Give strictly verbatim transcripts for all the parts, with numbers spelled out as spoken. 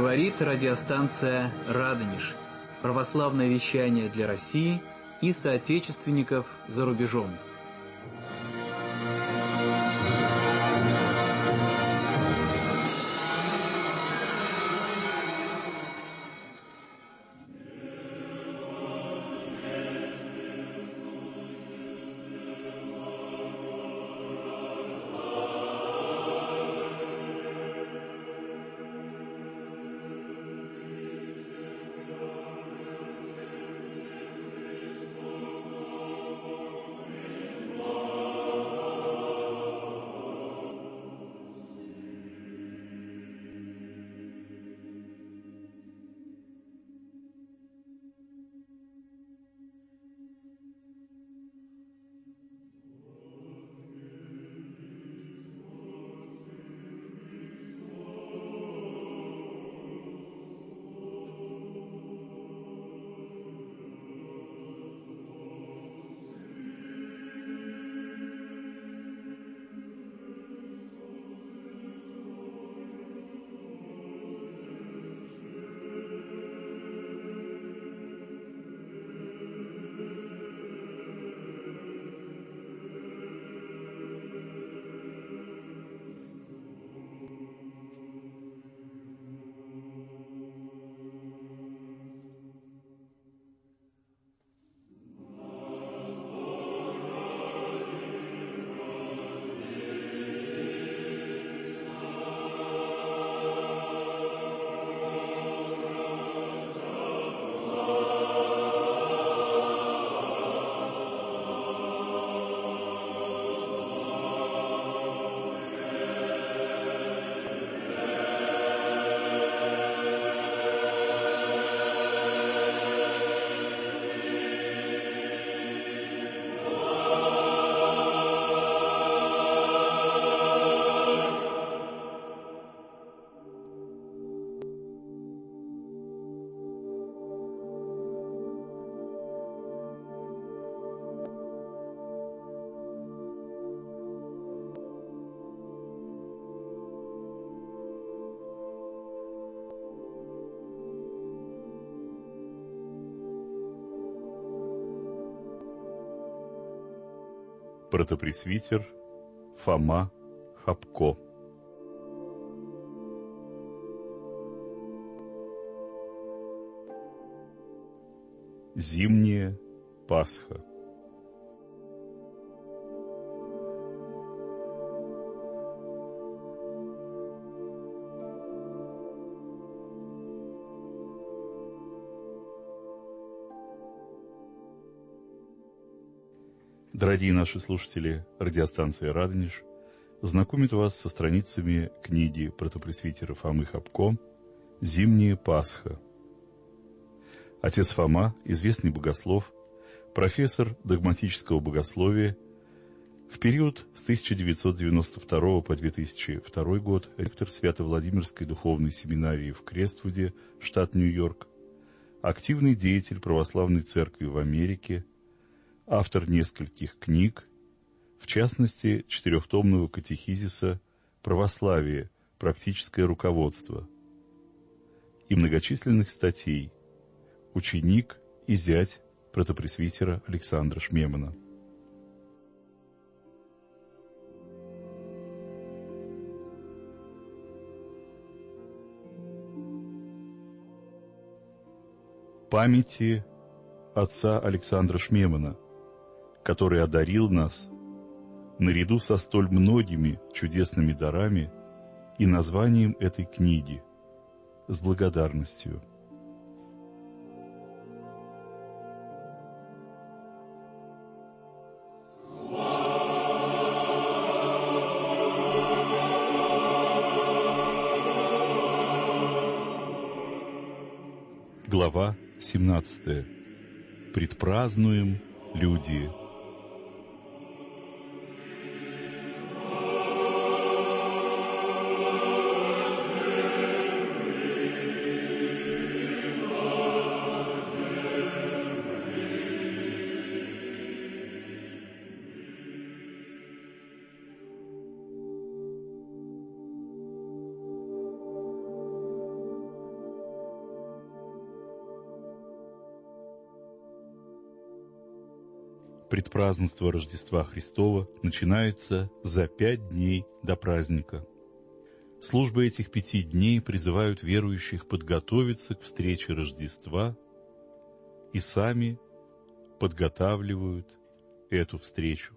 Говорит радиостанция «Радонеж». Православное вещание для России и соотечественников за рубежом. Протопресвитер Фома Хапко. Зимняя Пасха. Дорогие наши слушатели, радиостанция «Радонеж» знакомит вас со страницами книги протопресвитера Фомы Хапко «Зимняя Пасха». Отец Фома, известный богослов, профессор догматического богословия, в период с тысяча девятьсот девяносто второго по две тысячи второй год ректор Свято-Владимирской духовной семинарии в Крествуде, штат Нью-Йорк, активный деятель православной церкви в Америке, автор нескольких книг, в частности, четырехтомного катехизиса «Православие. Практическое руководство» и многочисленных статей, ученик и зять протопресвитера Александра Шмемана. Памяти отца Александра Шмемана, который одарил нас, наряду со столь многими чудесными дарами, и названием этой книги, с благодарностью. Глава семнадцатая. Предпразднуем люди. Предпразднество Рождества Христова начинается за пять дней до праздника. Службы этих пяти дней призывают верующих подготовиться к встрече Рождества и сами подготавливают эту встречу.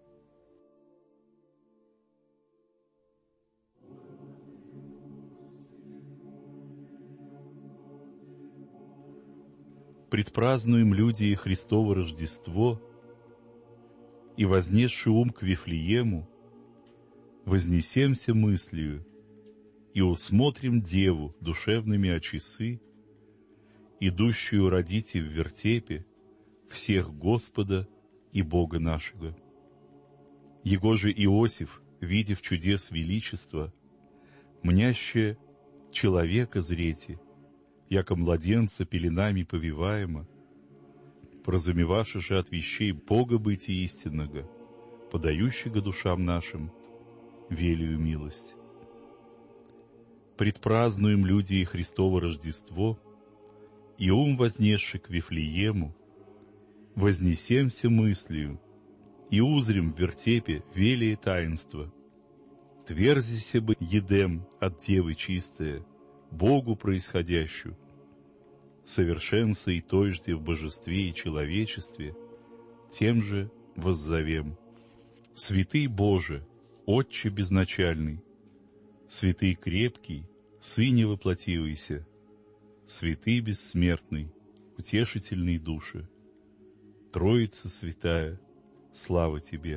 Предпразднуем люди и Христово Рождество, и, вознесши ум к Вифлеему, вознесемся мыслью, и усмотрим Деву душевными очесы, идущую родите в вертепе всех Господа и Бога нашего. Его же Иосиф, видев чудес величества, мняще человека зрете, яко младенца пеленами повиваемо, поразумевавши же от вещей Бога бытия истинного, подающего душам нашим велию милость. Предпразднуем люди и Христово Рождество, и ум вознесший к Вифлеему, вознесемся мыслью, и узрим в вертепе велие таинства. Тверзися бы едем от Девы чистая, Богу происходящую, совершенство и тожде в божестве и человечестве, тем же воззовем. Святый Боже, Отче безначальный, святый крепкий, Сыне воплотивайся, святый бессмертный, утешительный души, Троица святая, слава Тебе.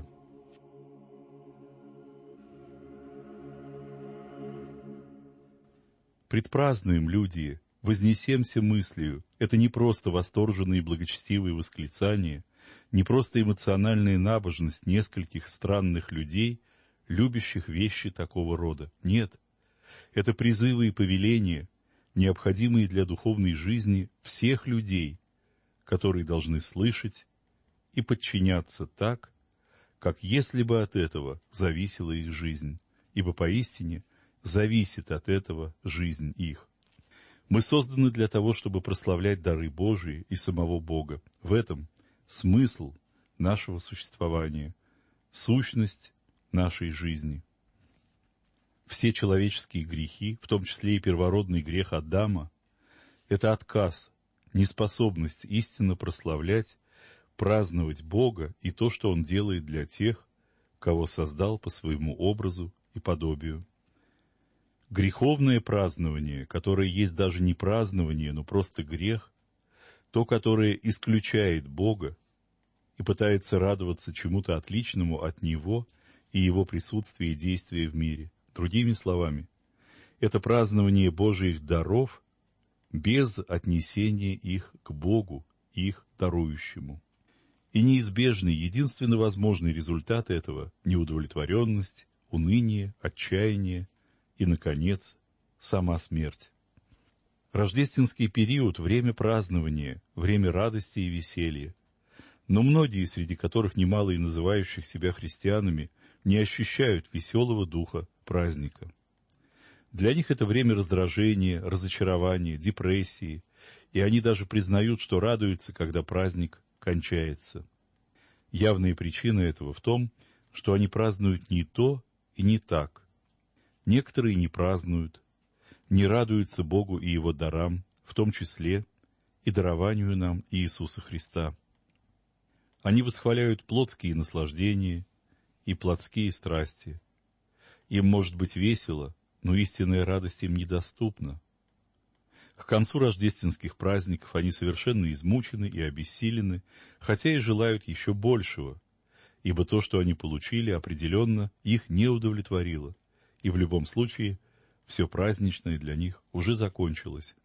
Предпразднуем, люди, вознесемся мыслью. Это не просто восторженные благочестивые восклицания, не просто эмоциональная набожность нескольких странных людей, любящих вещи такого рода. Нет, это призывы и повеления, необходимые для духовной жизни всех людей, которые должны слышать и подчиняться так, как если бы от этого зависела их жизнь, ибо поистине зависит от этого жизнь их. Мы созданы для того, чтобы прославлять дары Божии и самого Бога. В этом смысл нашего существования, сущность нашей жизни. Все человеческие грехи, в том числе и первородный грех Адама, это отказ, неспособность истинно прославлять, праздновать Бога и то, что Он делает для тех, кого создал по своему образу и подобию. Греховное празднование, которое есть даже не празднование, но просто грех, то, которое исключает Бога и пытается радоваться чему-то отличному от Него и Его присутствия и действия в мире. Другими словами, это празднование Божьих даров без отнесения их к Богу, их дарующему. И неизбежный, единственно возможный результат этого – неудовлетворенность, уныние, отчаяние и, наконец, сама смерть. Рождественский период – время празднования, время радости и веселья. Но многие, среди которых немало и называющих себя христианами, не ощущают веселого духа праздника. Для них это время раздражения, разочарования, депрессии, и они даже признают, что радуются, когда праздник кончается. Явная причина этого в том, что они празднуют не то и не так. Некоторые не празднуют, не радуются Богу и Его дарам, в том числе и дарованию нам Иисуса Христа. Они восхваляют плотские наслаждения и плотские страсти. Им может быть весело, но истинная радость им недоступна. К концу рождественских праздников они совершенно измучены и обессилены, хотя и желают еще большего, ибо то, что они получили, определенно их не удовлетворило, и в любом случае все праздничное для них уже закончилось.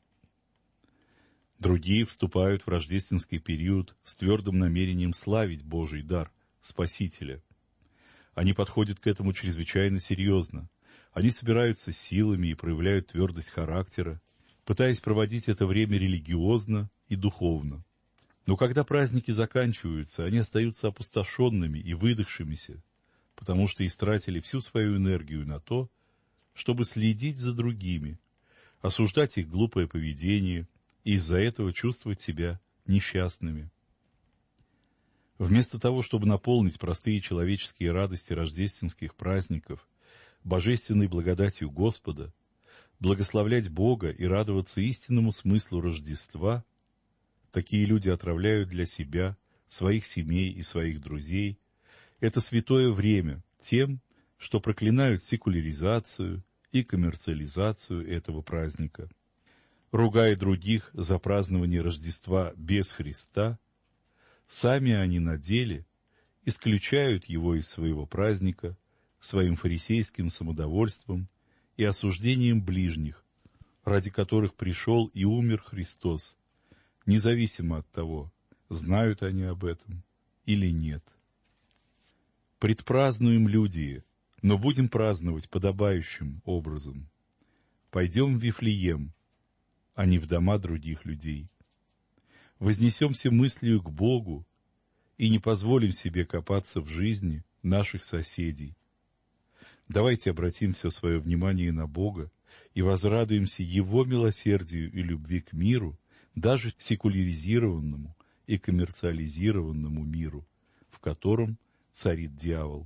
Другие вступают в рождественский период с твердым намерением славить Божий дар, Спасителя. Они подходят к этому чрезвычайно серьезно. Они собираются силами и проявляют твердость характера, пытаясь проводить это время религиозно и духовно. Но когда праздники заканчиваются, они остаются опустошенными и выдохшимися, потому что истратили всю свою энергию на то, чтобы следить за другими, осуждать их глупое поведение и из-за этого чувствовать себя несчастными. Вместо того, чтобы наполнить простые человеческие радости рождественских праздников божественной благодатью Господа, благословлять Бога и радоваться истинному смыслу Рождества, такие люди отравляют для себя, своих семей и своих друзей это святое время тем, что проклинают секуляризацию и коммерциализацию этого праздника. Ругая других за празднование Рождества без Христа, сами они на деле исключают его из своего праздника своим фарисейским самодовольством и осуждением ближних, ради которых пришел и умер Христос, независимо от того, знают они об этом или нет. Предпразднуем, люди, но будем праздновать подобающим образом. Пойдем в Вифлеем, а не в дома других людей. Вознесемся мыслью к Богу и не позволим себе копаться в жизни наших соседей. Давайте обратим все свое внимание на Бога и возрадуемся Его милосердию и любви к миру, даже секуляризированному и коммерциализированному миру, в котором царит дьявол.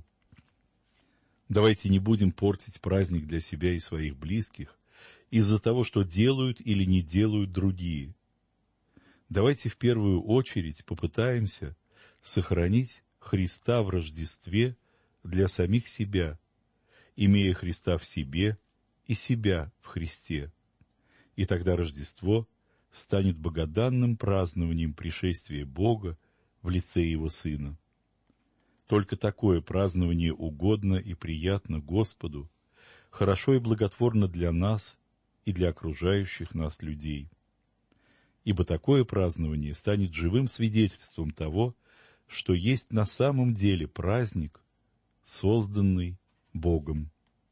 Давайте не будем портить праздник для себя и своих близких из-за того, что делают или не делают другие. Давайте в первую очередь попытаемся сохранить Христа в Рождестве для самих себя, имея Христа в себе и себя в Христе. И тогда Рождество станет богоданным празднованием пришествия Бога в лице Его Сына. Только такое празднование угодно и приятно Господу, хорошо и благотворно для нас и для окружающих нас людей. Ибо такое празднование станет живым свидетельством того, что есть на самом деле праздник, созданный Богом.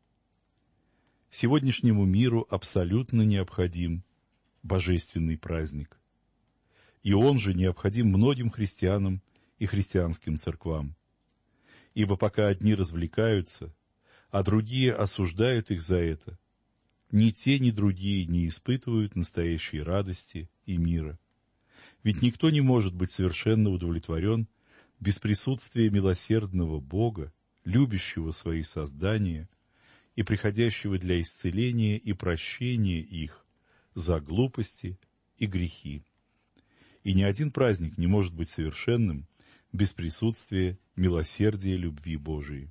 Сегодняшнему миру абсолютно необходим божественный праздник. И он же необходим многим христианам и христианским церквам. Ибо пока одни развлекаются, а другие осуждают их за это, ни те, ни другие не испытывают настоящей радости и мира. Ведь никто не может быть совершенно удовлетворен без присутствия милосердного Бога, любящего свои создания и приходящего для исцеления и прощения их за глупости и грехи. И ни один праздник не может быть совершенным без присутствия милосердия любви Божией.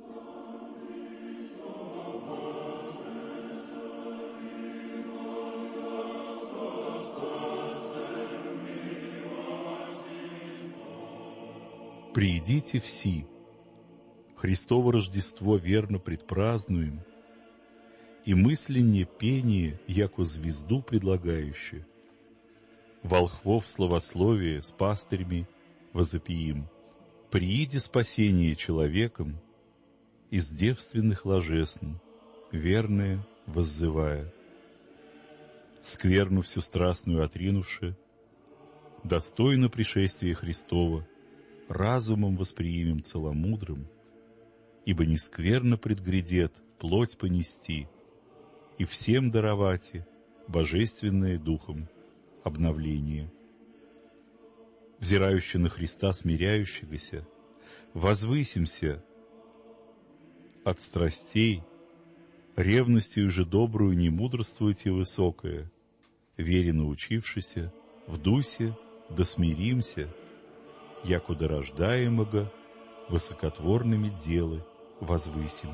«Приидите все, Христово Рождество верно предпразднуем, и мысленнее пение, яко звезду предлагающее, волхвов славословие с пастырями возопиим. Прииди спасение человеком, из девственных ложесн, верное воззывая. Скверну всю страстную отринувши, достойно пришествия Христова, разумом восприимем целомудрым, ибо не скверно предгрядет плоть понести, и всем даровати божественное духом обновление. Взирающий на Христа смиряющегося, возвысимся от страстей, ревностью же добрую не мудрствуйте высокое, вере научившися, в дусе да смиримся, яко дорождаемого высокотворными делы возвысим».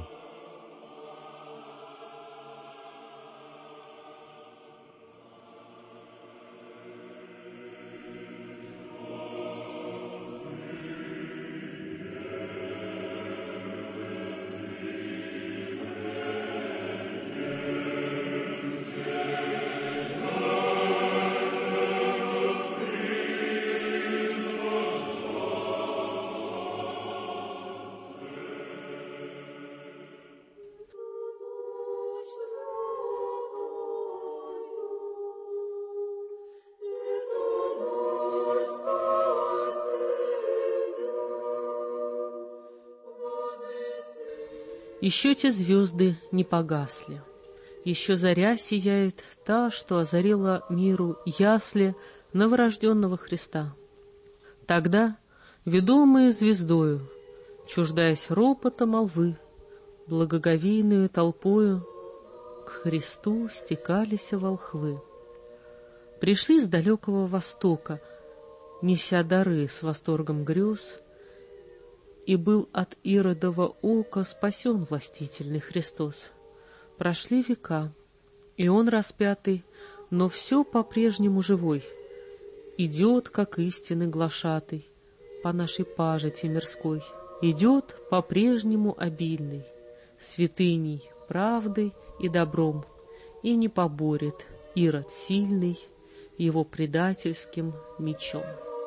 Еще те звезды не погасли, еще заря сияет та, что озарила миру ясли новорожденного Христа. Тогда Ведомые звездою, чуждаясь ропота молвы, благоговейную толпою к Христу стекались волхвы. Пришли с далекого востока, неся дары с восторгом грез, и был от Иродова ока спасен властительный Христос. Прошли века, и он распятый, но все по-прежнему живой, идет, как истинный глашатый, по нашей пажити мирской, идет по-прежнему обильный, святыней, правдой и добром, и не поборет Ирод сильный его предательским мечом.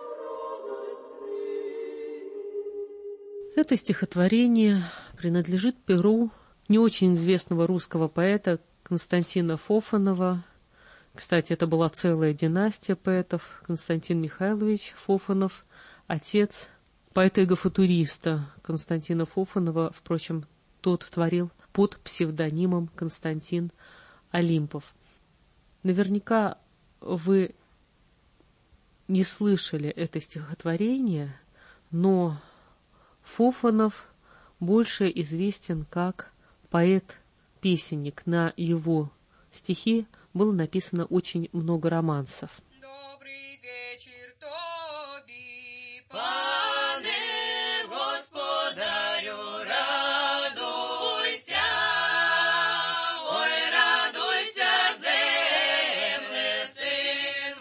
Это стихотворение принадлежит перу не очень известного русского поэта Константина Фофанова. Кстати, это была целая династия поэтов. Константин Михайлович Фофанов, отец поэта-эго-футуриста Константина Фофанова. Впрочем, тот творил под псевдонимом Константин Олимпов. Наверняка вы не слышали это стихотворение, но Фофанов больше известен как поэт-песенник. На его стихи было написано очень много романсов. Добрый вечер тобі, пане господарю, радуйся, ой, радуйся, земле, Син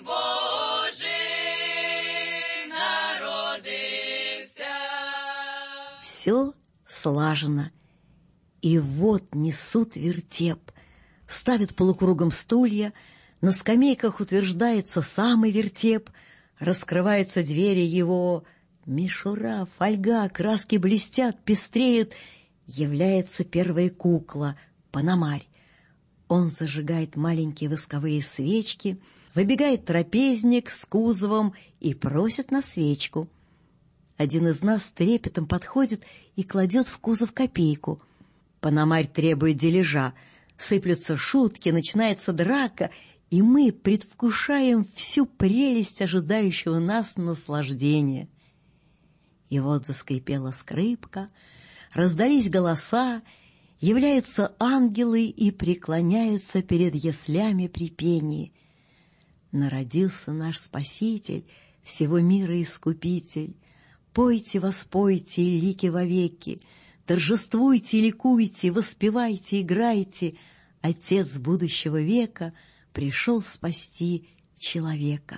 Божий народився. Все слажено, и вот несут вертеп, ставят полукругом стулья, на скамейках утверждается самый вертеп, раскрываются двери его, мишура, фольга, краски блестят, пестреют, является первая кукла, Пономарь. Он зажигает маленькие восковые свечки, выбегает трапезник с кузовом и просит на свечку. Один из нас с трепетом подходит и кладет в кузов копейку. Пономарь требует дележа, сыплются шутки, начинается драка, и мы предвкушаем всю прелесть ожидающего нас наслаждения. И вот заскрипела скрипка, раздались голоса, являются ангелы и преклоняются перед яслями при пении. Народился наш Спаситель, всего мира Искупитель. Пойте, воспойте, лики вовеки, торжествуйте, ликуйте, воспевайте, играйте. Отец будущего века пришел спасти человека.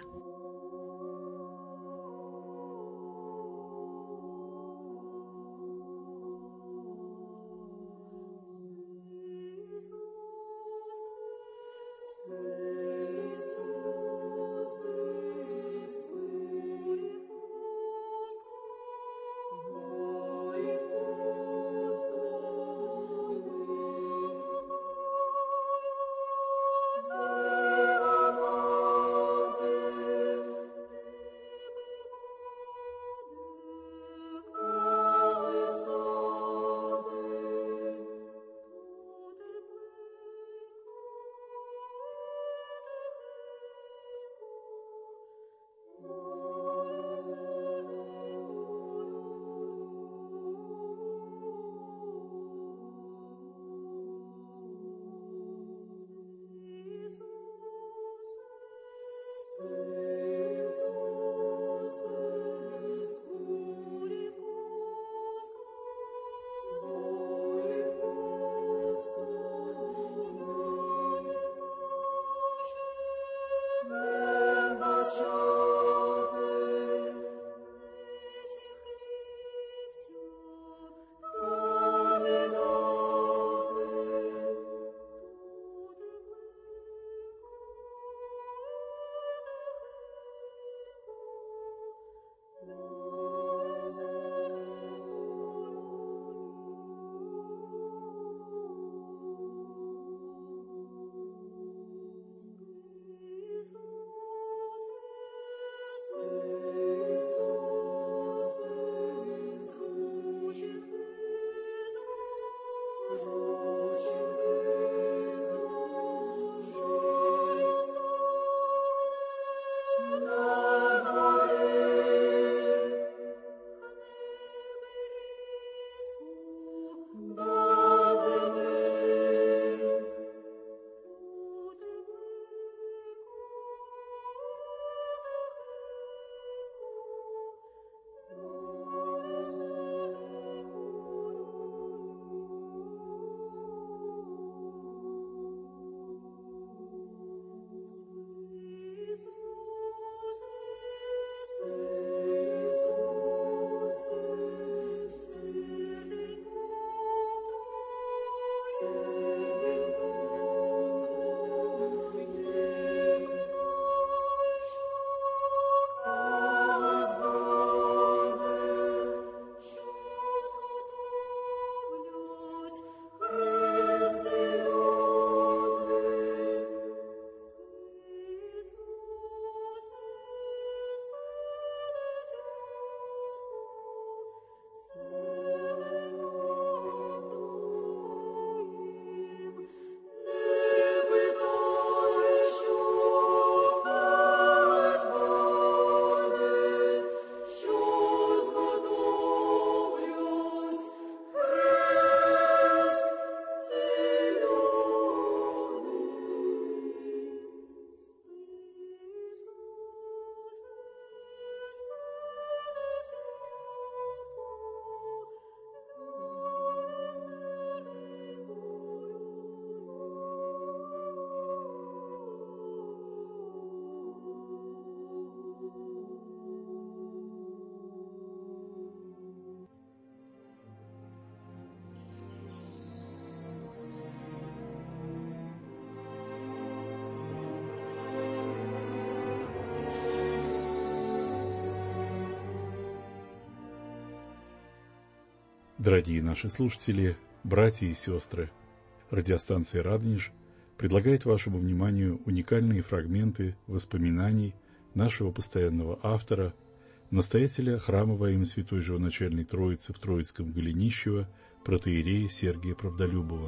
Дорогие наши слушатели, братья и сестры, радиостанция «Радонеж» предлагает вашему вниманию уникальные фрагменты воспоминаний нашего постоянного автора, настоятеля храма во имя Святой Живоначальной Троицы в Троицком Голенищево, протоиерея Сергия Правдолюбова.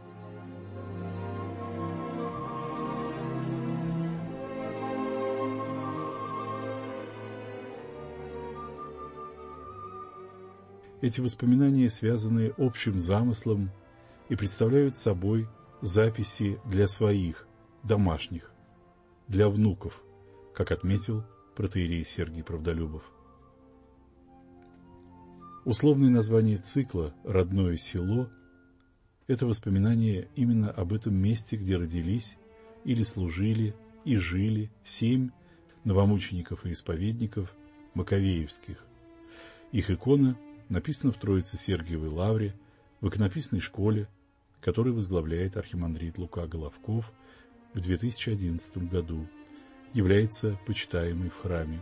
Эти воспоминания связаны общим замыслом и представляют собой записи для своих, домашних, для внуков, как отметил протоиерей Сергий Правдолюбов. Условное название цикла «Родное село» — это воспоминание именно об этом месте, где родились или служили и жили семь новомучеников и исповедников маковеевских. Их икона написана в Троице-Сергиевой лавре в иконописной школе, которую возглавляет архимандрит Лука Головков в две тысячи одиннадцатом году, является почитаемой в храме.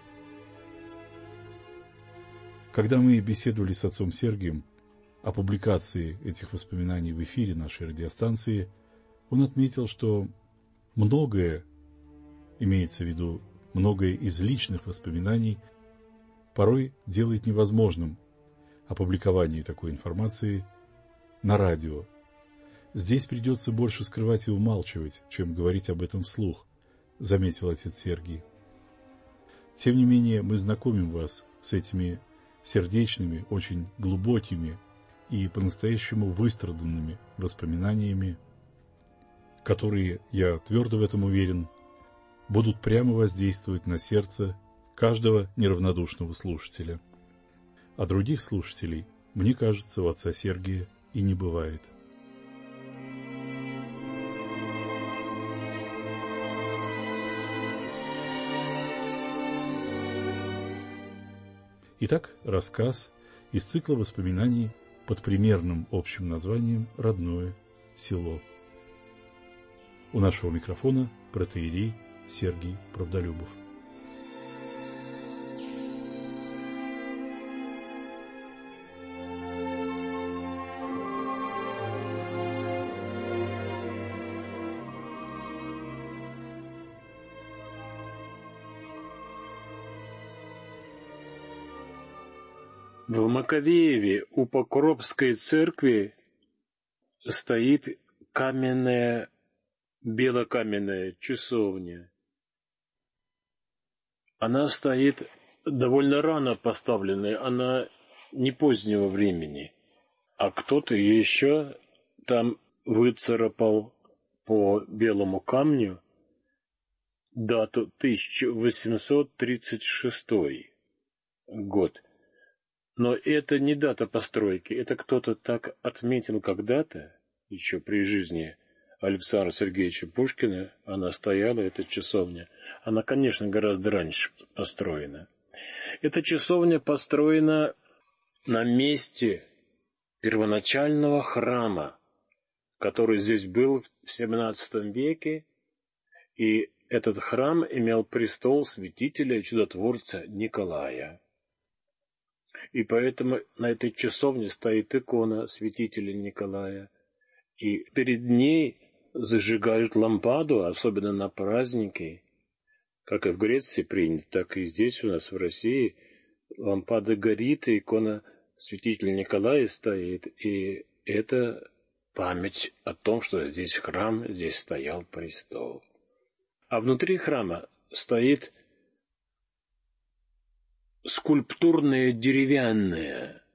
Когда мы беседовали с отцом Сергием о публикации этих воспоминаний в эфире нашей радиостанции, он отметил, что многое, имеется в виду многое из личных воспоминаний, порой делает невозможным опубликование такой информации на радио. Здесь придется больше скрывать и умалчивать, чем говорить об этом вслух, заметил отец Сергий. Тем не менее, мы знакомим вас с этими сердечными, очень глубокими и по-настоящему выстраданными воспоминаниями, которые, я твердо в этом уверен, будут прямо воздействовать на сердце каждого неравнодушного слушателя. А других слушателей, мне кажется, у отца Сергия и не бывает. Итак, рассказ из цикла воспоминаний под примерным общим названием «Родное село». У нашего микрофона протоиерей Сергий Правдолюбов. В Маковееве у Покровской церкви стоит каменная, белокаменная часовня. Она стоит довольно рано поставленная, она не позднего времени. А кто-то еще там выцарапал по белому камню дату тысяча восемьсот тридцать шестой год. Но это не дата постройки, это кто-то так отметил когда-то, еще при жизни Александра Сергеевича Пушкина, она стояла, эта часовня. Она, конечно, гораздо раньше построена. Эта часовня построена на месте первоначального храма, который здесь был в семнадцатом веке, и этот храм имел престол святителя и чудотворца Николая. И поэтому на этой часовне стоит икона святителя Николая. И перед ней зажигают лампаду, особенно на праздники. Как и в Греции принято, так и здесь у нас в России. Лампада горит, и икона святителя Николая стоит. И это память о том, что здесь храм, здесь стоял престол. А внутри храма стоит скульптурное деревянное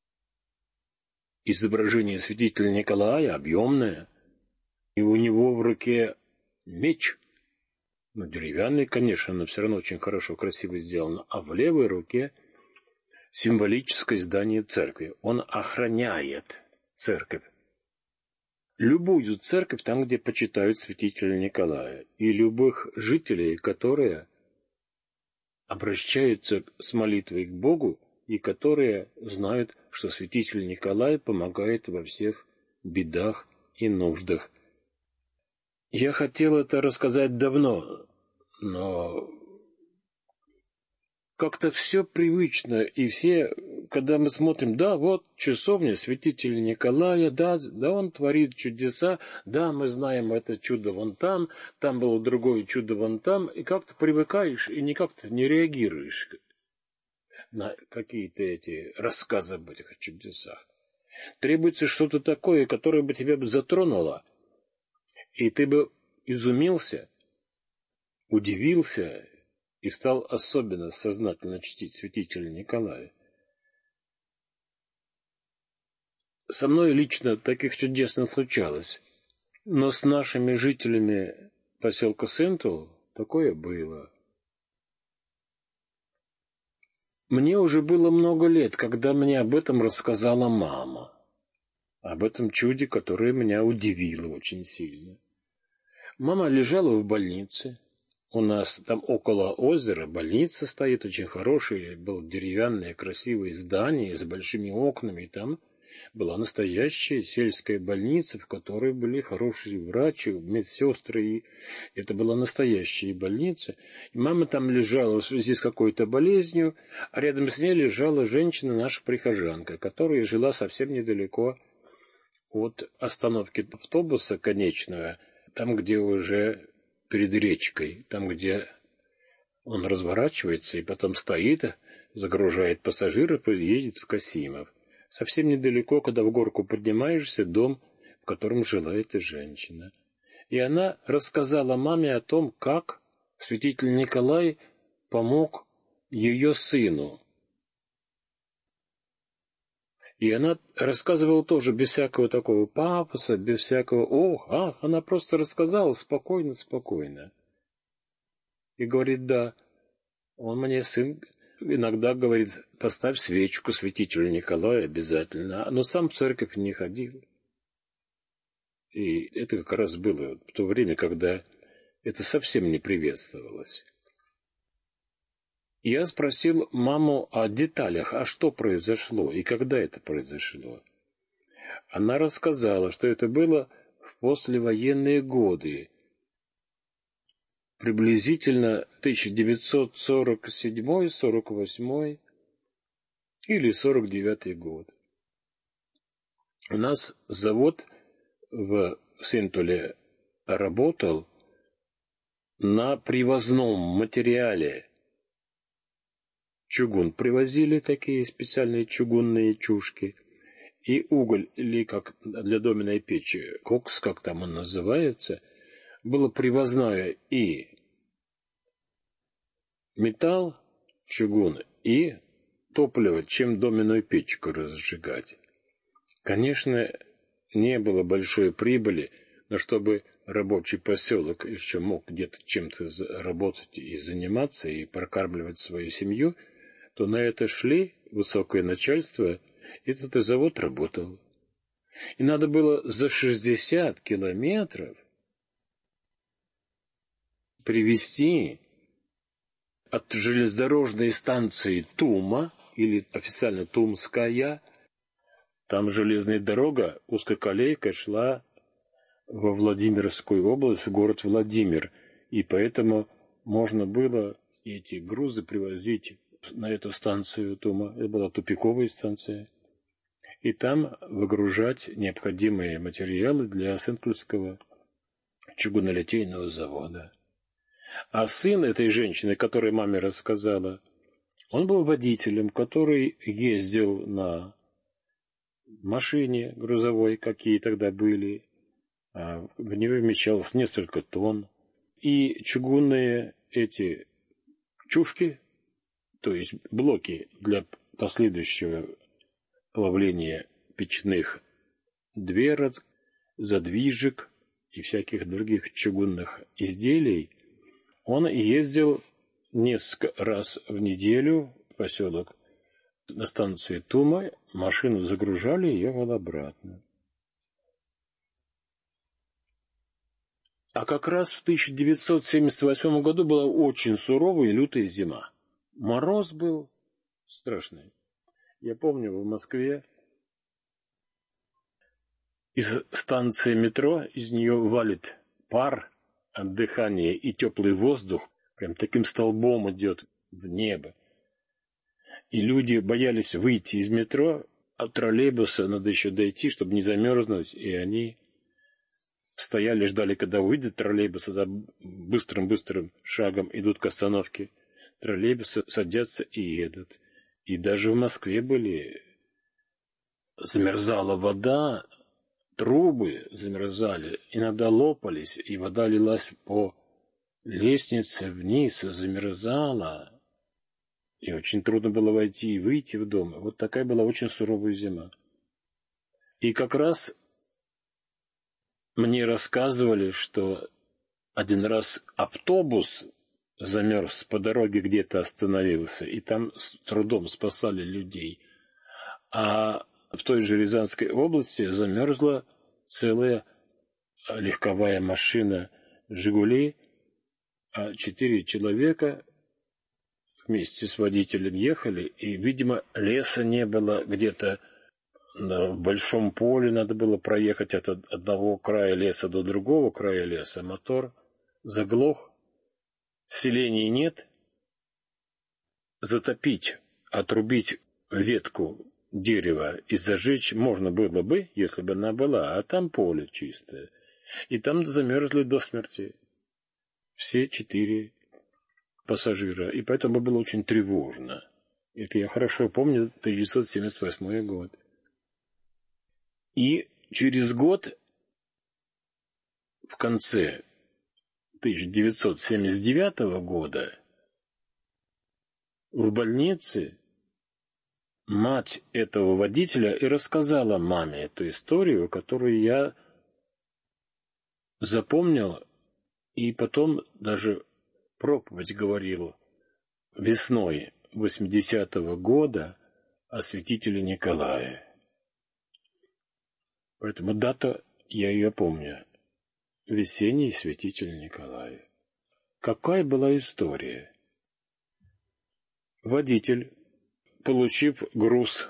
изображение святителя Николая, объемное, и у него в руке меч. Ну, деревянный, конечно, но все равно очень хорошо, красиво сделано. А в левой руке символическое здание церкви. Он охраняет церковь. Любую церковь, там, где почитают святителя Николая, и любых жителей, которые обращаются с молитвой к Богу и которые знают, что святитель Николай помогает во всех бедах и нуждах. Я хотел это рассказать давно, но как-то все привычно, и все когда мы смотрим, да, вот часовня святителя Николая, да, да, он творит чудеса, да, мы знаем это чудо вон там, там было другое чудо вон там, и как-то привыкаешь и никак-то не реагируешь на какие-то эти рассказы об этих чудесах. Требуется что-то такое, которое бы тебя затронуло, и ты бы изумился, удивился и стал особенно сознательно чтить святителя Николая. Со мной лично таких чудес не случалось, но с нашими жителями поселка Сентул такое было. Мне уже было много лет, когда мне об этом рассказала мама, об этом чуде, которое меня удивило очень сильно. Мама лежала в больнице. У нас там около озера больница стоит, очень хорошее, было деревянное красивое здание с большими окнами, и там была настоящая сельская больница, в которой были хорошие врачи, медсестры, и это была настоящая больница. И мама там лежала в связи с какой-то болезнью, а рядом с ней лежала женщина, наша прихожанка, которая жила совсем недалеко от остановки автобуса конечного, там, где уже перед речкой, там, где он разворачивается и потом стоит, загружает пассажиров и едет в Касимов. Совсем недалеко, когда в горку поднимаешься, дом, в котором жила эта женщина. И она рассказала маме о том, как святитель Николай помог ее сыну. И она рассказывала тоже без всякого такого пафоса, без всякого «ох, ах», она просто рассказала спокойно, спокойно. И говорит, да, он мне, сын, иногда говорит, поставь свечку святителю Николаю обязательно, но сам в церковь не ходил. И это как раз было в то время, когда это совсем не приветствовалось. Я спросил маму о деталях, а что произошло и когда это произошло. Она рассказала, что это было в послевоенные годы, приблизительно тысяча девятьсот сорок седьмой — сорок восьмой или сорок девятый год. У нас завод в Сентуле работал на привозном материале. Чугун привозили, такие специальные чугунные чушки, и уголь, или как для доменной печи, кокс, как там он называется, было привозное и металл, чугун, и топливо, чем доменную печку разжигать. Конечно, не было большой прибыли, но чтобы рабочий поселок еще мог где-то чем-то работать и заниматься, и прокармливать свою семью, то на это шли высокое начальство, и этот завод работал. И надо было за шестьдесят километров привезти от железнодорожной станции Тума, или официально Тумская, там железная дорога, узкоколейка шла во Владимирскую область, в город Владимир, и поэтому можно было эти грузы привозить на эту станцию Тума, это была тупиковая станция, и там выгружать необходимые материалы для Сентульского чугунолитейного завода. А сын этой женщины, которой маме рассказала, он был водителем, который ездил на машине грузовой, какие тогда были, в него вмещалось несколько тонн, и чугунные эти чушки, то есть блоки для последующего плавления печных дверок, задвижек и всяких других чугунных изделий, он ездил несколько раз в неделю в поселок на станцию Тума, машину загружали и ехал обратно. А как раз в тысяча девятьсот семьдесят восьмом году была очень суровая и лютая зима. Мороз был страшный. Я помню, в Москве из станции метро, из нее валит пар от дыхания, и теплый воздух прям таким столбом идет в небо. И люди боялись выйти из метро, а троллейбуса надо еще дойти, чтобы не замерзнуть, и они стояли, ждали, когда выйдет троллейбус, тогда быстрым-быстрым шагом идут к остановке. Троллейбусы садятся и едут. И даже в Москве были... Замерзала вода, трубы замерзали, иногда лопались, и вода лилась по лестнице вниз, замерзала. И очень трудно было войти и выйти в дом. Вот такая была очень суровая зима. И как раз мне рассказывали, что один раз автобус замерз по дороге, где-то остановился, и там с трудом спасали людей. А в той же Рязанской области замерзла целая легковая машина «Жигули», а четыре человека вместе с водителем ехали, и, видимо, леса не было где-то в большом поле, надо было проехать от одного края леса до другого края леса. Мотор заглох, селений нет. Затопить, отрубить ветку дерева и зажечь можно было бы, если бы она была, а там поле чистое. И там замерзли до смерти все четыре пассажира, и поэтому было очень тревожно. Это я хорошо помню, тысяча девятьсот семьдесят восьмой год. И через год, в конце тысяча девятьсот семьдесят девятого года, в больнице мать этого водителя и рассказала маме эту историю, которую я запомнил, и потом даже проповедь говорил весной восьмидесятого года о святителе Николае. Поэтому дата, я ее помню. Весенний святитель Николай. Какая была история? Водитель, получив груз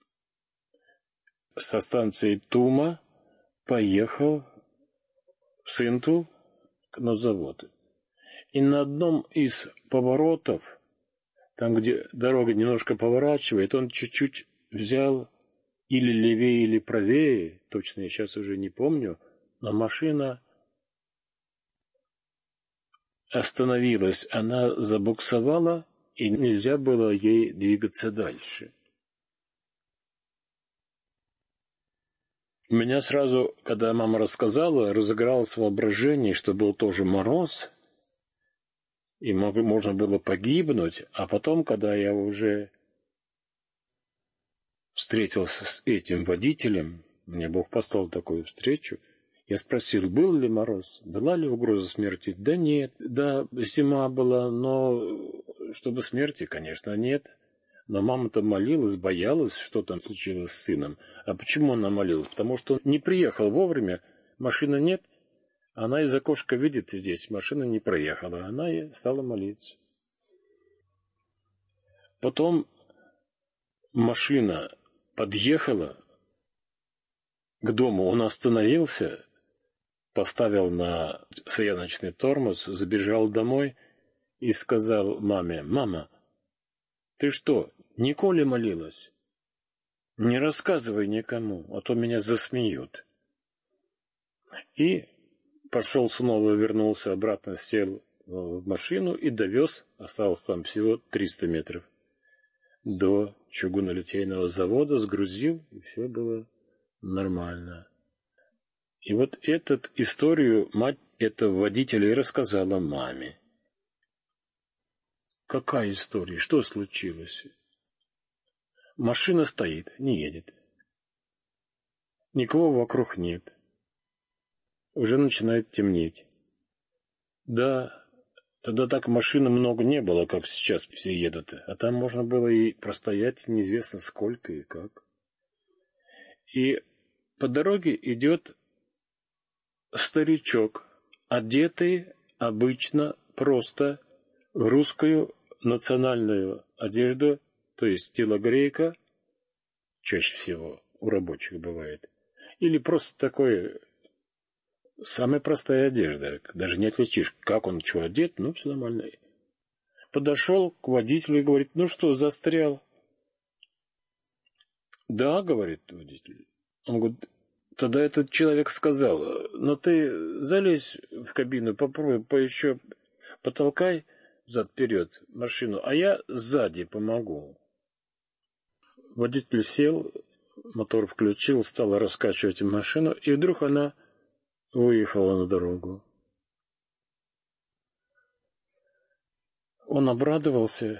со станции Тума, поехал в Сынту на завод. И на одном из поворотов, там, где дорога немножко поворачивает, он чуть-чуть взял или левее, или правее, точно я сейчас уже не помню, но машина остановилась, она забуксовала, и нельзя было ей двигаться дальше. У меня сразу, когда мама рассказала, разыгралось воображение, что был тоже мороз, и можно было погибнуть, а потом, когда я уже встретился с этим водителем, мне Бог послал такую встречу, я спросил, был ли мороз, была ли угроза смерти? Да нет, да, зима была, но чтобы смерти, конечно, нет. Но мама-то молилась, боялась, что там случилось с сыном. А почему она молилась? Потому что он не приехал вовремя, машины нет. Она из окошка видит здесь, машина не проехала. Она и стала молиться. Потом машина подъехала к дому, он остановился, поставил на стояночный тормоз, забежал домой и сказал маме: «Мама, ты что, Николе молилась? Не рассказывай никому, а то меня засмеют». И пошел снова, вернулся обратно, сел в машину и довез, осталось там всего триста метров, до чугунолитейного завода, сгрузил, и все было нормально. И вот эту историю мать этого водителя и рассказала маме. Какая история? Что случилось? Машина стоит, не едет. Никого вокруг нет. Уже начинает темнеть. Да, тогда так машин много не было, как сейчас все едут. А там можно было и простоять неизвестно сколько и как. И по дороге идет старичок, одетый обычно просто в русскую национальную одежду, то есть телогрейка, чаще всего у рабочих бывает, или просто такой, самая простая одежда, даже не отличишь, как он чего одет, ну, все нормально. Подошел к водителю и говорит: «Ну что, застрял? Да, говорит водитель. Он говорит, тогда этот человек сказал, но ты залезь в кабину, попробуй, по еще потолкай взад-вперед машину, а я сзади помогу. Водитель сел, мотор включил, стал раскачивать машину, и вдруг она выехала на дорогу. Он обрадовался,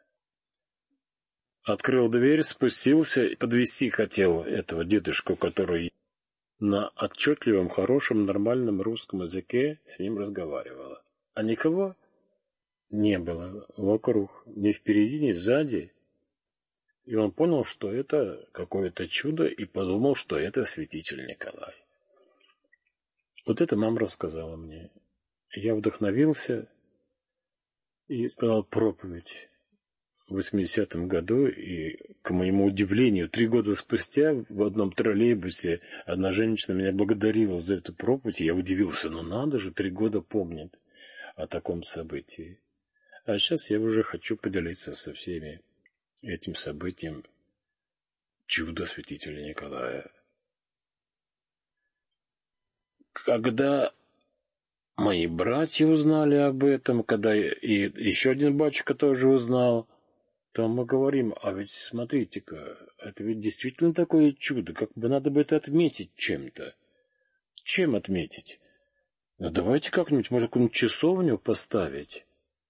открыл дверь, спустился, подвезти хотел этого дедушку, который на отчетливом, хорошем, нормальном русском языке с ним разговаривала. А никого не было вокруг, ни впереди, ни сзади. И он понял, что это какое-то чудо, и подумал, что это святитель Николай. Вот это мама рассказала мне. Я вдохновился и сказал проповедь в восьмидесятом году, и, к моему удивлению, три года спустя в одном троллейбусе одна женщина меня благодарила за эту проповедь, и я удивился, ну надо же, три года помнит о таком событии. А сейчас я уже хочу поделиться со всеми этим событием чудо святителя Николая. Когда мои братья узнали об этом, когда и еще один батюшка тоже узнал, то мы говорим, а ведь смотрите-ка, это ведь действительно такое чудо, как бы надо бы это отметить чем-то. Чем отметить? Ну давайте как-нибудь, может, какую-нибудь часовню поставить.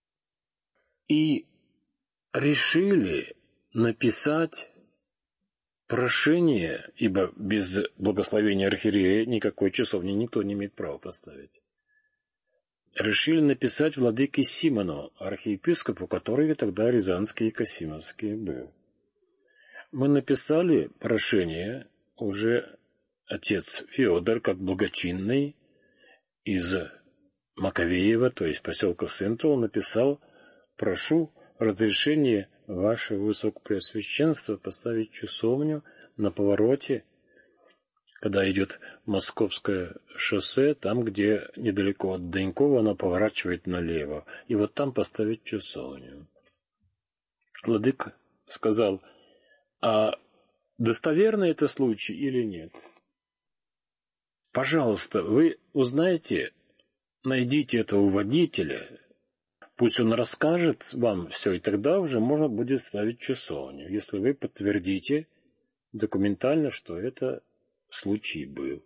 И решили написать прошение, ибо без благословения архиерея никакой часовни никто не имеет права поставить. Решили написать владыке Симону, архиепископу, который тогда Рязанский и Касимовский был. Мы написали прошение, уже отец Феодор, как благочинный, из Маковеева, то есть поселка Сентул, написал: прошу разрешения вашего Высокопреосвященства поставить часовню на повороте, когда идет Московское шоссе, там, где недалеко от Данькова, она поворачивает налево, и вот там поставить часовню. Владыка сказал: а достоверный это случай или нет? Пожалуйста, вы узнаете, найдите этого водителя, пусть он расскажет вам все, и тогда уже можно будет ставить часовню, если вы подтвердите документально, что это случай был.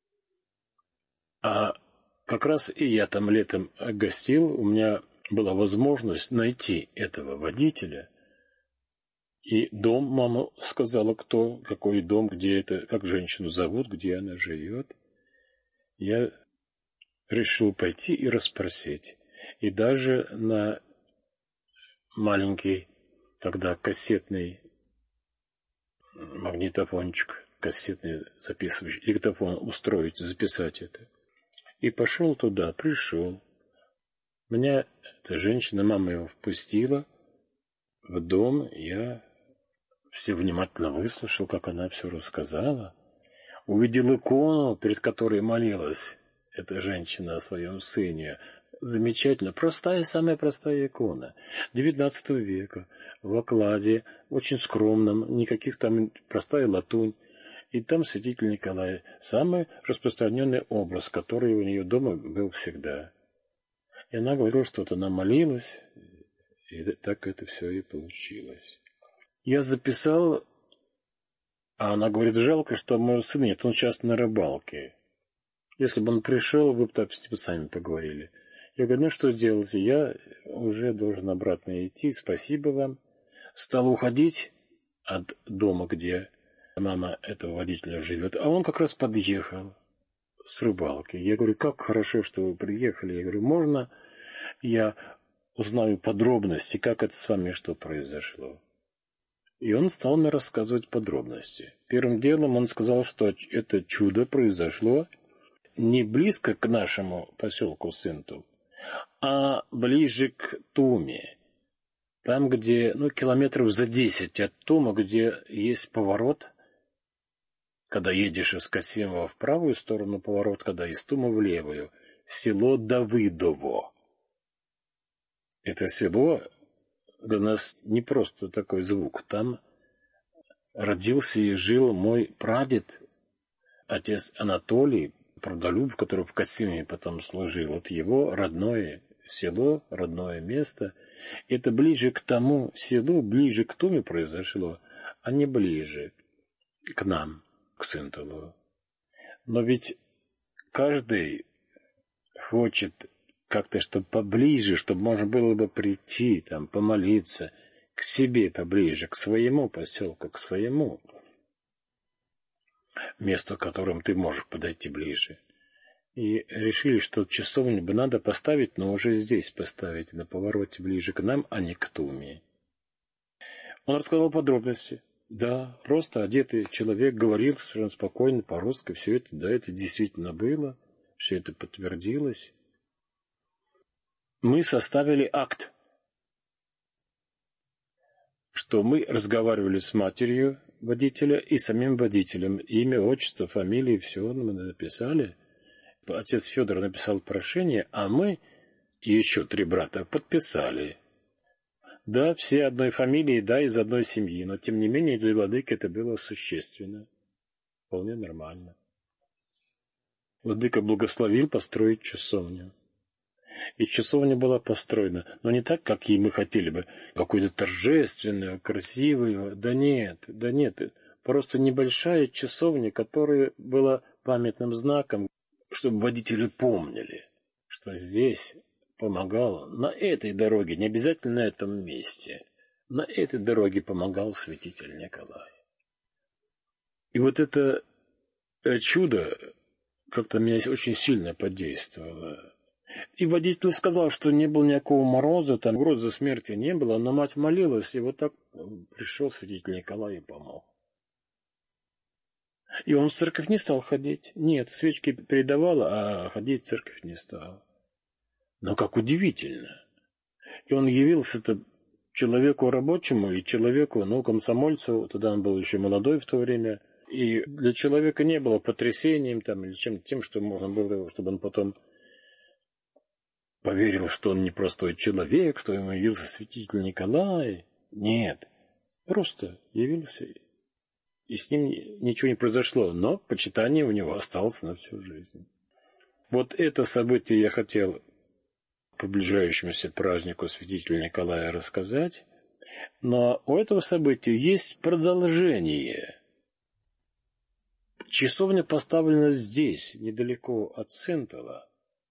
А как раз и я там летом гостил, у меня была возможность найти этого водителя, и дом, мама сказала, кто, какой дом, где это, как женщину зовут, где она живет. Я решил пойти и расспросить. И даже на маленький тогда кассетный магнитофончик, кассетный записывающий диктофон устроить, записать это. И пошел туда, пришел. Меня эта женщина, мама его впустила в дом. Я все внимательно выслушал, как она все рассказала. Увидел икону, перед которой молилась эта женщина о своем сыне. Замечательно. Простая, самая простая икона. девятнадцатого века. В окладе, очень скромном, никаких там, простая латунь. И там святитель Николай. Самый распространенный образ, который у нее дома был всегда. И она говорила, что вот она молилась, и так это все и получилось. Я записал, а она говорит, жалко, что моего сына нет, он сейчас на рыбалке. Если бы он пришел, вы бы там с ним сами поговорили. Я говорю, ну что делать? Я уже должен обратно идти, спасибо вам. Стал уходить от дома, где мама этого водителя живет, а он как раз подъехал с рыбалки. Я говорю, как хорошо, что вы приехали. Я говорю, можно я узнаю подробности, как это с вами, что произошло? И он стал мне рассказывать подробности. Первым делом он сказал, что это чудо произошло не близко к нашему поселку Сентул, а ближе к Туме. Там, где, ну, километров за десять от Тума, где есть поворот, когда едешь из Касимова в правую сторону, поворот, когда из Тума в левую, село Давыдово. Это село для нас не просто такой звук. Там родился и жил мой прадед, отец Анатолий Правдолюб, который в Касимове потом служил. Вот его родное село, родное место. Это ближе к тому селу, ближе к Туме произошло, а не ближе к нам, к Сынтулу. Но ведь каждый хочет как-то, чтобы поближе, чтобы можно было бы прийти, там, помолиться к себе поближе, к своему поселку, к своему месту, к которому ты можешь подойти ближе. И решили, что часовню бы надо поставить, но уже здесь поставить, на повороте ближе к нам, а не к Туме. Он рассказал подробности. Да, просто одетый человек говорил совершенно спокойно по-русски, все это, да, это действительно было, все это подтвердилось. Мы составили акт, что мы разговаривали с матерью водителя и самим водителем. Имя, отчество, фамилия, все мы написали. Отец Федор написал прошение, а мы и еще три брата подписали. Да, все одной фамилии, да, из одной семьи, но тем не менее для владыки это было существенно. Вполне нормально. Владыка благословил построить часовню. И часовня была построена, но не так, как и мы хотели бы, какую-то торжественную, красивую. Да нет, да нет, просто небольшая часовня, которая была памятным знаком, чтобы водители помнили, что здесь помогал, на этой дороге, не обязательно на этом месте, на этой дороге помогал святитель Николай. И вот это чудо как-то меня очень сильно подействовало. И водитель сказал, что не было никакого мороза, там угрозы смерти не было, но мать молилась, и вот так пришел святитель Николай и помог. И он в церковь не стал ходить. Нет, свечки передавал, а ходить в церковь не стал. Но как удивительно. И он явился-то человеку рабочему и человеку, ну, комсомольцу, тогда он был еще молодой в то время, и для человека не было потрясением там, или чем-то тем, что можно было, чтобы он потом поверил, что он не простой человек, что ему явился святитель Николай. Нет, просто явился, и с ним ничего не произошло, но почитание у него осталось на всю жизнь. Вот это событие я хотел по приближающемуся празднику святителя Николая рассказать, но у этого события есть продолжение. Часовня поставлена здесь, недалеко от Сынтула,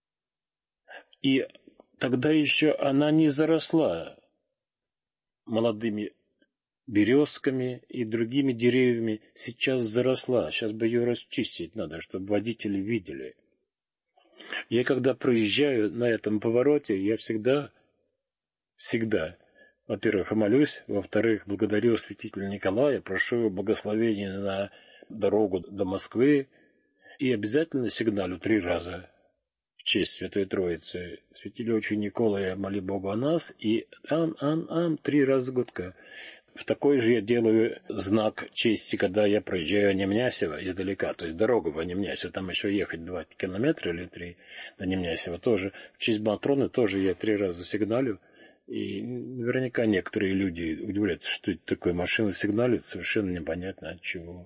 и тогда еще она не заросла молодыми березками и другими деревьями. Сейчас заросла, сейчас бы ее расчистить надо, чтобы водители видели. Я когда проезжаю на этом повороте, я всегда, всегда, во-первых, молюсь, во-вторых, благодарю святителя Николая, прошу его благословения на дорогу до Москвы и обязательно сигналю три раза в честь Святой Троицы. Святителю Отче Николая, моли Богу о нас, и ам-ам-ам, три раза гудка. В такой же я делаю знак чести, когда я проезжаю Немнясево издалека, то есть дорогу в Немнясево, там еще ехать два километра или три до Немнясева тоже. В честь Матроны тоже я три раза сигналю, и наверняка некоторые люди удивляются, что это такое, машина сигналит, совершенно непонятно от чего.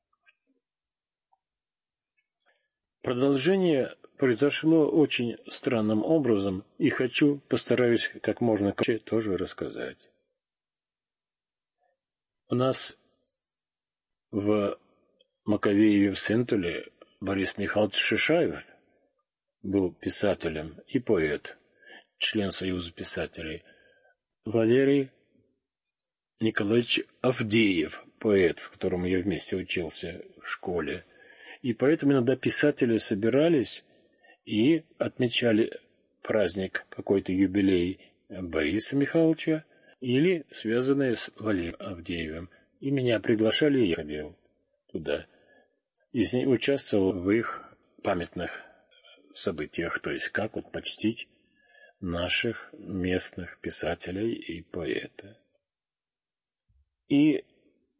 Продолжение произошло очень странным образом, и хочу, постараюсь как можно короче тоже рассказать. У нас в Маковееве в Сынтуле Борис Михайлович Шишаев был писателем и поэт, член Союза писателей. Валерий Николаевич Авдеев, поэт, с которым я вместе учился в школе. И поэтому иногда писатели собирались и отмечали праздник, какой-то юбилей Бориса Михайловича, или связанные с Валерием Авдеевым. И меня приглашали, и я ходил туда. И участвовал в их памятных событиях, то есть как вот почтить наших местных писателей и поэта. И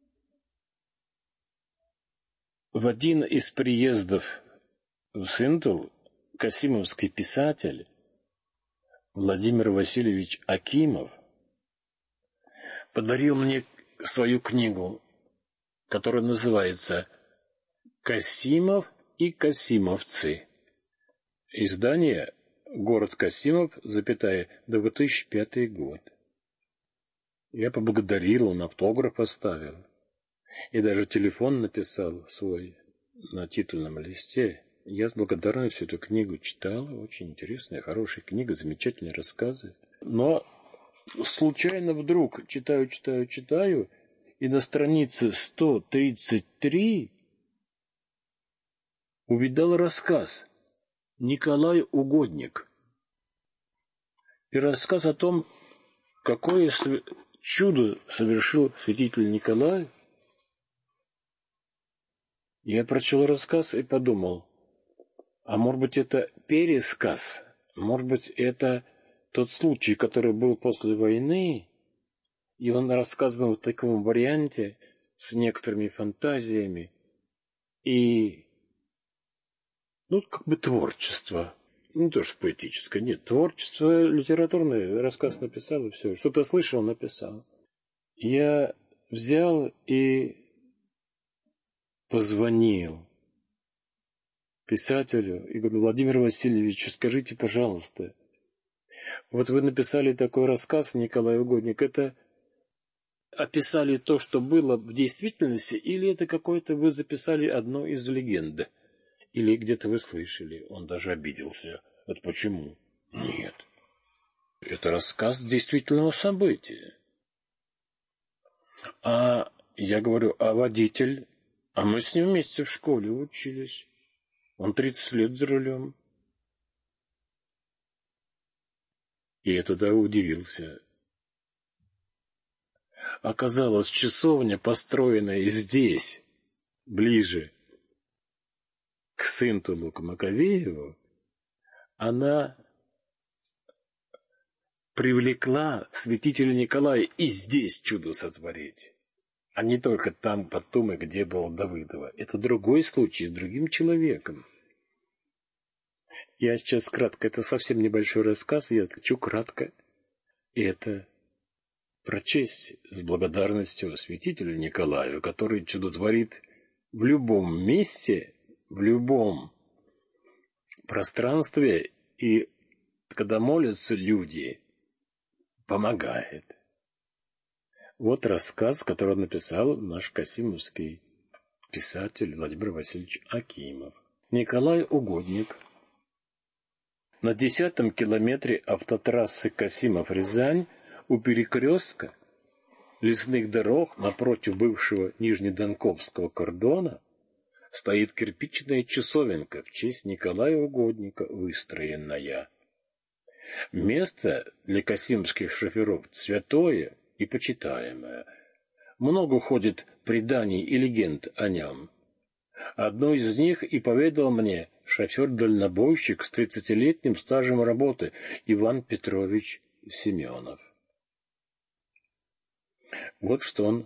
в один из приездов в Сынтул касимовский писатель Владимир Васильевич Акимов подарил мне свою книгу который называется «Касимов и касимовцы». Издание «Город Касимов, запятая, две тысячи пятый год». Я поблагодарил, он автограф оставил. И даже телефон написал свой на титульном листе. Я с благодарностью эту книгу читал. Очень интересная, хорошая книга, замечательные рассказы. Но случайно вдруг читаю, читаю, читаю, и на странице сто тридцать три увидал рассказ «Николай Угодник». И рассказ о том, какое чудо совершил святитель Николай. Я прочел рассказ и подумал, а может быть это пересказ, может быть это тот случай, который был после войны, и он рассказан в таком варианте с некоторыми фантазиями и, ну, как бы творчество. Не то что поэтическое, нет, творчество литературное, рассказ написал и все. Что-то слышал, написал. Я взял и позвонил писателю и говорю: Владимир Васильевич, скажите, пожалуйста, вот вы написали такой рассказ, Николай Угодник, это описали то, что было в действительности, или это какое-то вы записали одно из легенд? Или где-то вы слышали? Он даже обиделся. Это почему? Нет. Это рассказ действительного события. А я говорю, а водитель? А мы с ним вместе в школе учились. Он тридцать лет за рулем. И я тогда удивился. Оказалось, часовня, построенная здесь, ближе к Сынтулу, к Маковееву, она привлекла святителя Николая и здесь чудо сотворить, а не только там, под Тумой, где было Давыдово. Это другой случай с другим человеком. Я сейчас кратко, это совсем небольшой рассказ, я хочу кратко это прочесть с благодарностью святителю Николаю, который чудотворит в любом месте, в любом пространстве, и когда молятся люди, помогает. Вот рассказ, который написал наш касимовский писатель Владимир Васильевич Акимов. Николай Угодник. На десятом километре автотрассы Касимов-Рязань у перекрестка лесных дорог напротив бывшего Нижнедонковского кордона стоит кирпичная часовенка в честь Николая Угодника, выстроенная. Место для касимовских шоферов святое и почитаемое. Много ходит преданий и легенд о нем. Одно из них и поведал мне шофер-дальнобойщик с тридцатилетним стажем работы Иван Петрович Семенов. Вот что он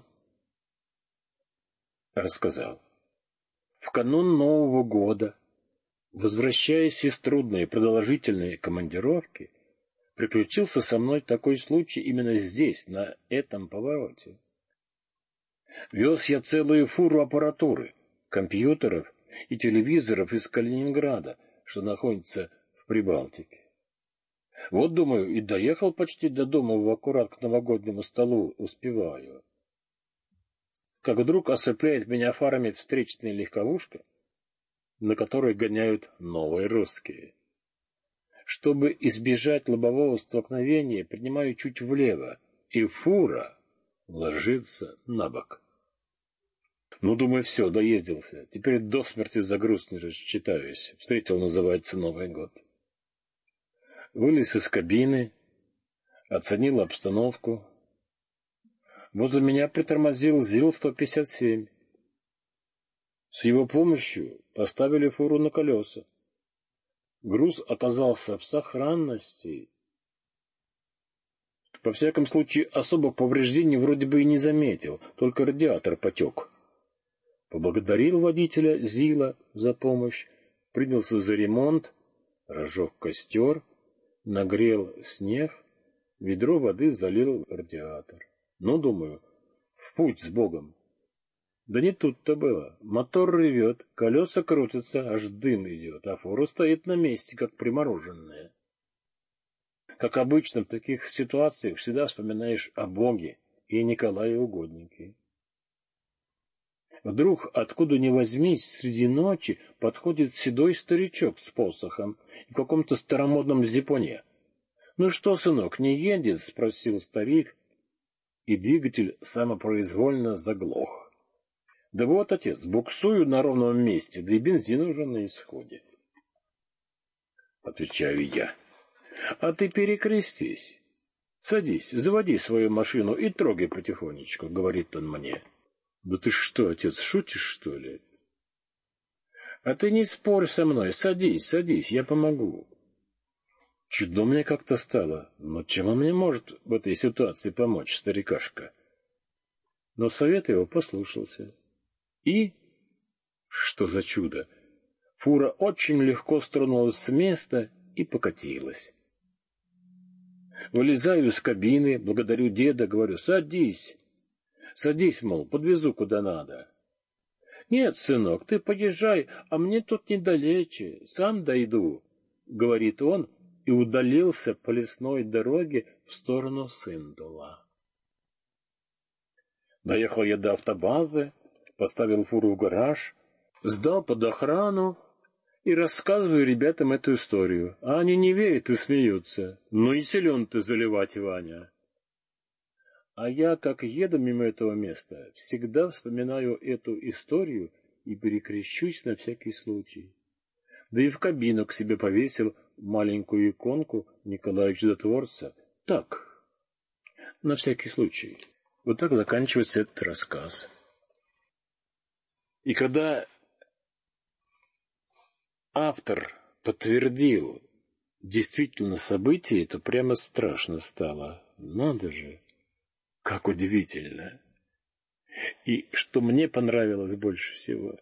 рассказал. В канун Нового года, возвращаясь из трудной и продолжительной командировки, приключился со мной такой случай именно здесь, на этом повороте. Вез я целую фуру аппаратуры, компьютеров и телевизоров из Калининграда, что находится в Прибалтике. Вот, думаю, и доехал почти до дома в аккурат к новогоднему столу, успеваю. Как вдруг осыпляет меня фарами встречная легковушка, на которой гоняют новые русские. Чтобы избежать лобового столкновения, принимаю чуть влево, и фура ложится на бок. Ну, думаю, все, доездился. Теперь до смерти за груз не рассчитаюсь. Встретил, называется, Новый год. Вылез из кабины, оценил обстановку. Возле меня притормозил ЗИЛ сто пятьдесят семь. С его помощью поставили фуру на колеса. Груз оказался в сохранности. Во всяком случае, особых повреждений вроде бы и не заметил, только радиатор потек. Поблагодарил водителя ЗИЛа за помощь, принялся за ремонт, разжег костер, нагрел снег, ведро воды залил в радиатор. Ну, думаю, в путь с Богом. Да не тут-то было. Мотор ревет, колеса крутятся, аж дым идет, а фура стоит на месте, как примороженная. Как обычно, в таких ситуациях всегда вспоминаешь о Боге и Николае Угоднике. Вдруг, откуда ни возьмись, среди ночи подходит седой старичок с посохом и в каком-то старомодном зипуне. — Ну что, сынок, не едет? — спросил старик, и двигатель самопроизвольно заглох. — Да вот, отец, буксую на ровном месте, да и бензин уже на исходе. Отвечаю я. — А ты перекрестись. Садись, заводи свою машину и трогай потихонечку, — говорит он мне. — Да ты что, отец, шутишь, что ли? — А ты не спорь со мной, садись, садись, я помогу. Чудно мне как-то стало, но чем он мне может в этой ситуации помочь, старикашка? Но совет его послушался. И, что за чудо, фура очень легко стронулась с места и покатилась. Вылезаю из кабины, благодарю деда, говорю: садись. Садись, мол, подвезу куда надо. Нет, сынок, ты поезжай, а мне тут недалече, сам дойду, говорит он и удалился по лесной дороге в сторону Сындула. Доехал я до автобазы, поставил фуру в гараж, сдал под охрану и рассказываю ребятам эту историю. А они не верят и смеются. Ну и силен ты заливать, Ваня. А я, как еду мимо этого места, всегда вспоминаю эту историю и перекрещусь на всякий случай. Да и в кабину к себе повесил маленькую иконку Николая Чудотворца. Так, на всякий случай. Вот так заканчивается этот рассказ. И когда автор подтвердил действительно событие, то прямо страшно стало. Надо же, как удивительно. И что мне понравилось больше всего.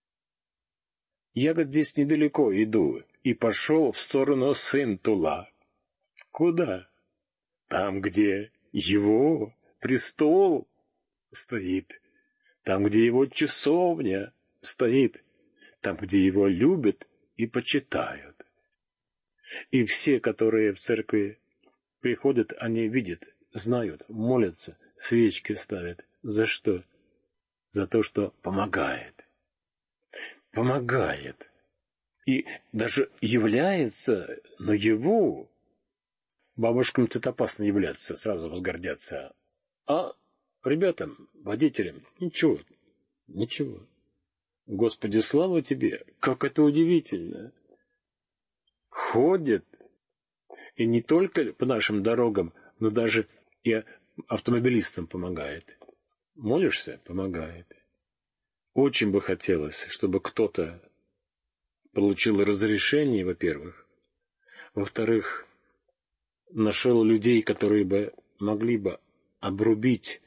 Я вот здесь недалеко иду и пошел в сторону Сындула. Куда? Там, где его престол стоит, там, где его часовня стоит, там, где его любят и почитают. И все, которые в церкви приходят, они видят, знают, молятся, свечки ставят. За что? За то, что помогает. Помогает. И даже является наяву. Бабушкам-то это опасно являться, сразу возгордятся. А ребятам, водителям, ничего, ничего. Господи, слава тебе, как это удивительно. Ходит, и не только по нашим дорогам, но даже и автомобилистам помогает. Молишься — помогает. Очень бы хотелось, чтобы кто-то получил разрешение, во-первых. Во-вторых, нашел людей, которые бы могли бы обрубить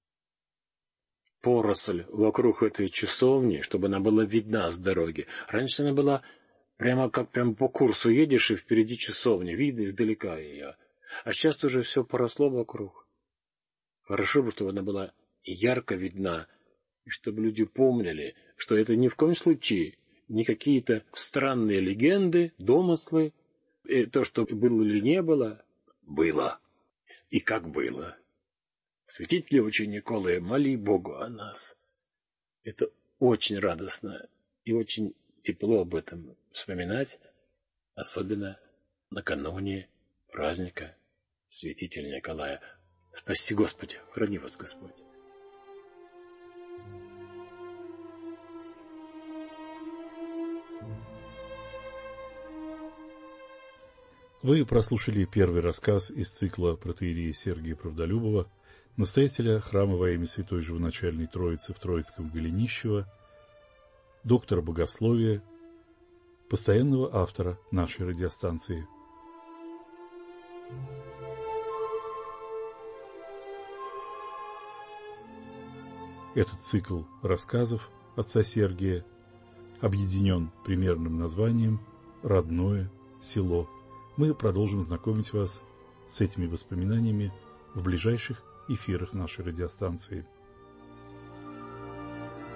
поросль вокруг этой часовни, чтобы она была видна с дороги. Раньше она была прямо как прямо по курсу едешь, и впереди часовня, видно издалека ее. А сейчас уже все поросло вокруг. Хорошо бы, чтобы она была ярко видна, и чтобы люди помнили, что это ни в коем случае не какие-то странные легенды, домыслы. И то, что было или не было, было. И как было. Святитель отче Николай, моли Богу о нас. Это очень радостно и очень тепло об этом вспоминать, особенно накануне праздника святителя Николая. Спаси Господи, храни вас Господь. Вы прослушали первый рассказ из цикла протоиерея Сергия Правдолюбова, настоятеля храма во имя Святой Живоначальной Троицы в Троицком Голенищево, доктора богословия, постоянного автора нашей радиостанции. Этот цикл рассказов отца Сергия объединен примерным названием «Родное село». Мы продолжим знакомить вас с этими воспоминаниями в ближайших эфирах нашей радиостанции.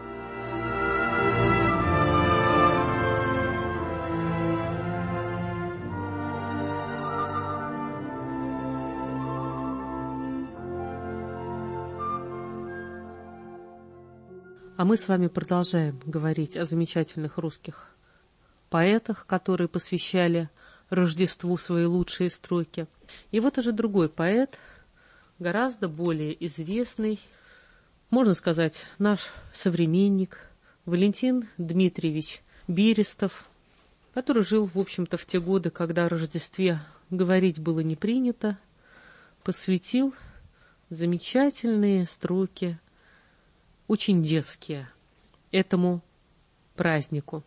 А мы с вами продолжаем говорить о замечательных русских поэтах, которые посвящали Рождеству свои лучшие строки. И вот уже другой поэт, гораздо более известный, можно сказать, наш современник, Валентин Дмитриевич Берестов, который жил, в общем-то, в те годы, когда о Рождестве говорить было не принято, посвятил замечательные строки, очень детские, этому празднику.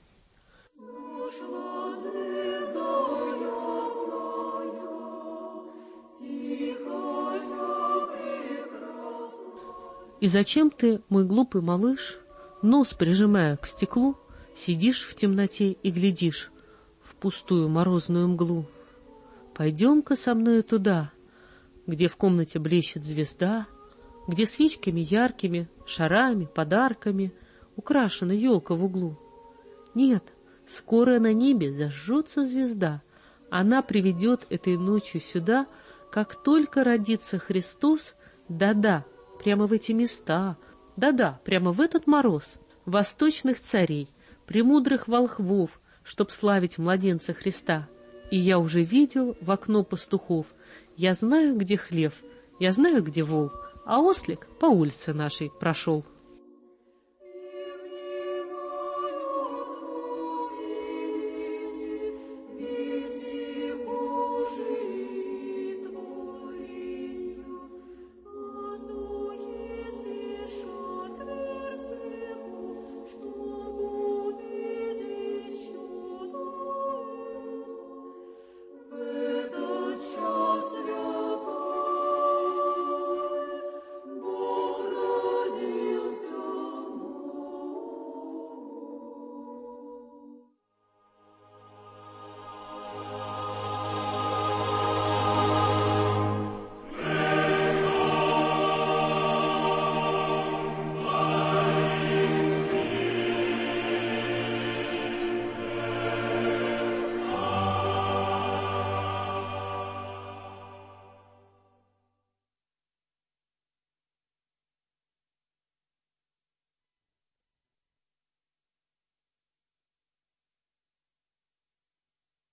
И зачем ты, мой глупый малыш, нос прижимая к стеклу, сидишь в темноте и глядишь в пустую морозную мглу? Пойдем-ка со мною туда, где в комнате блещет звезда, где свечками яркими, шарами, подарками украшена елка в углу. Нет, скоро на небе зажжется звезда. Она приведет этой ночью сюда, как только родится Христос, да-да, прямо в эти места, да-да, прямо в этот мороз, восточных царей, премудрых волхвов, чтоб славить младенца Христа. И я уже видел в окно пастухов, я знаю, где хлев, я знаю, где вол, а ослик по улице нашей прошел.